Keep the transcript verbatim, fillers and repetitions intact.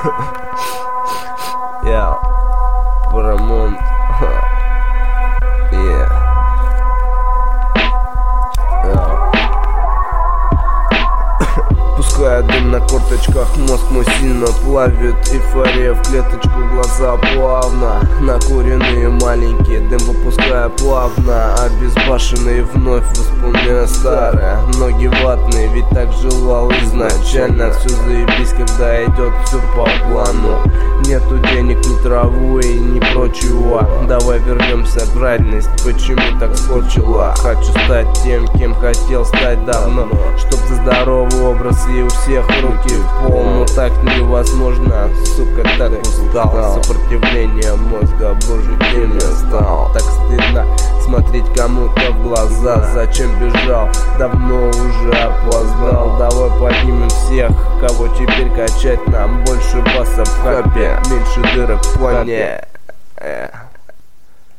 Я Парамонт. Yeah. Пуская дым на корточках, мозг мой сильно плавит. Эйфория в клеточку, глаза плавно накуренные маленькие, дым выпуская плавно. Обезбашенные вновь воспоминая старое. Ноги ватные, ведь так желал изначально. Все заебись, когда идет все по плану. Нету денег, ни траву и ни прочего. Давай вернемся к реальности, почему так скорчила. Хочу стать тем, кем хотел стать давно, чтоб за здоровый образ и у всех руки в пол. Но так невозможно, сука, так устал. Сопротивление мозга, боже, кем я стал. Так стыдно смотреть кому-то в глаза. Зачем бежал, давно уже опоздал. Давай поднимем всех, кого теперь качать нам. Больше баса в хапе, меньше дырок в плане.